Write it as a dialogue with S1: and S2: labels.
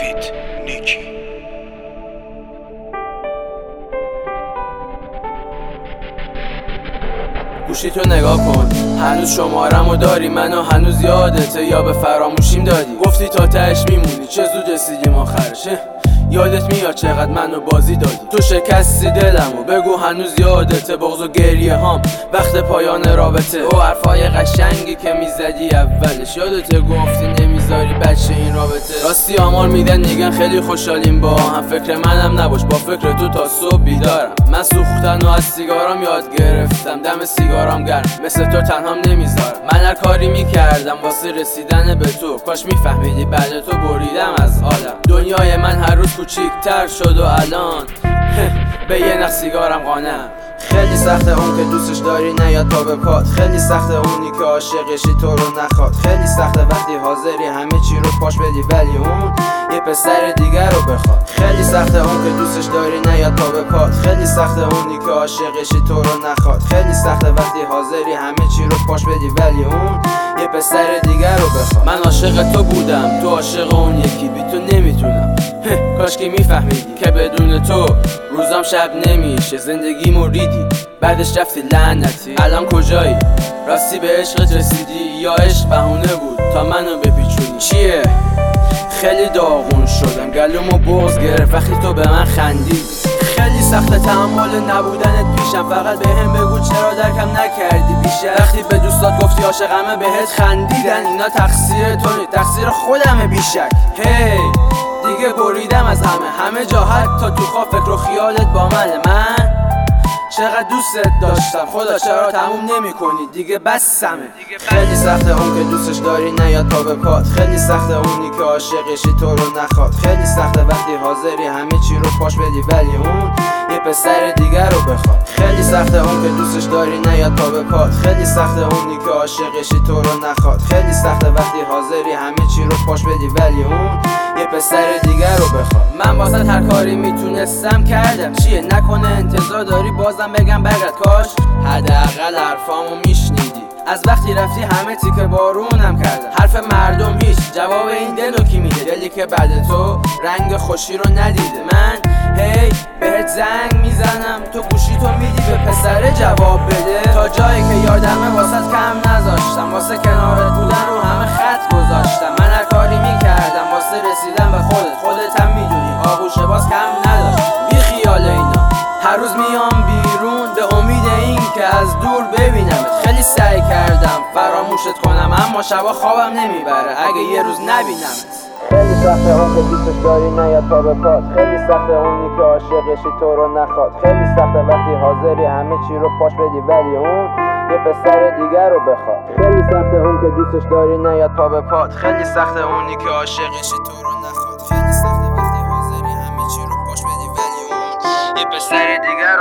S1: وحید نیکی.
S2: گوشی تو نگاه کن، هنوز شمارمو داری، منو هنوز یادته یا به فراموشیم دادی؟ گفتی تا تهش میمونی، چه زود رسیدیم آخرشه. یادت میاد چقدر منو بازی دادی؟ تو شکستی دلمو، بگو هنوز یادته؟ بغض و گریه هام وقت پایان رابطه، او حرفای قشنگی که میزدی اولش، یادته گفتی نمیذاری بچه این رابطه. راستی آمار میدن میگن خیلی خوشحالیم با هم، فکر منم نباش با فکر تو تا صبح بیدارم. من سوختن و از سیگارام یاد گرفتم، دم سیگارام گرم مثل تو تنهام نمیذارم. من هر کاری میکردم واسه رسیدن به تو، کاش میفهمیدی بعد تو بریدم از عالم. دنیای من هر روز کوچیک‌تر شد و الان به یه نخ سیگارم قانعم. خیلی سخته اون که دوستش داری نیاد تا به پات، خیلی سخته اونی که عاشقشی تو رو نخواد، خیلی سخته وقتی حاضری همه چی رو پاش بدی ولی اون یه پسر دیگر رو بخواد. خیلی سخته اون که دوستش داری نیاد تا به پات، خیلی سخته اونی که عاشقشی تو رو نخواد، خیلی سخته وقتی حاضری همه چی رو پاش بدی ولی اون یه پسر دیگر رو بخواد. من عاشق تو بودم، تو عاشق اون یکی، بی تو نمیتونم. کاش که میفهمیدی که بدون تو روزام شب نمیشه، زندگی موریدی بعدش رفتی لعنتی. الان کجایی؟ راستی به عشقت رسیدی یا عشق بهونه بود تا منو بپیچونی؟ چیه؟ خیلی داغون شدم، گلومو بغض گرفت وقتی تو به من خندیدی. خیلی سخته تحمل نبودنت پیشم، فقط بهم بگو چرا درکم نکردی بیشتر. وقتی به دوستات گفتی عاشقمه بهت خندیدن، اینا تقصیر تو نیست، تقصیر خودمه بیشک. هی دیگه بریدم از همه جا، حتی تو خواب فکر و خیالت با من چقدر دوستت داشتم، خدا چرا تموم نمی کنی دیگه؟ بسمه. خیلی سخته اون که دوستش داری نیاد تا به پات، خیلی سخته اونی که عاشقشی تو رو نخواد، خیلی سخته وقتی حاضری همه چی رو پاش بدی ولی اون یه پسر دیگر رو بخواد. خیلی سخته اون که دوستش داری نیاد تا به پات، خیلی سخته اونی که عاشقشی تو رو نخواد، خیلی سخته وقتی حاضری همه چی رو پاش بدی ولی اون یه پسر دیگر رو بخواد. من واسه هر کاری میتونستم کردم، چیه نکنه انتظار داری بازم بگم برات؟ کاش حداقل حرفامو میشنیدی. از وقتی رفتی همه تیکه بارونم کردم، حرف مردم هیچ جواب این دلو کی میده؟ دلی که بعد تو رنگ خوشی رو ندیده. من هی بهت زنگ میزنم، تو گوشی تو میدی به پسر جواب بده. تا جایی که یادمه واسه کم نذاشتم، واسه کنارت بودن رو همه خط گذاشتم. من هر کاری میکردم واسه رسیدن به خودت هم میدونی آغوش باز کم نداشت. بی خیال اینا هر روز میام بیرون به امید این که از دور ببینمت. خیلی سعی کردم فراموشت کنم اما شبا خوابم نمیبره اگه یه روز نبینمت. خیلی سخته اون که دوستش داری نیاد تا به پات، خیلی سخته اونی که عاشقشی تو رو نخواد، خیلی سخته وقتی حاضری همه چی رو پاش بدی ولی اون یه پسر دیگر رو بخواد. خیلی سخته اون که دوستش داری نیاد تا به پات، خیلی سخته اونی که عاشقشی تو رو نخواد، خیلی سخته وقتی حاضری همه چی رو پاش بدی ولی اون یه پسر دیگر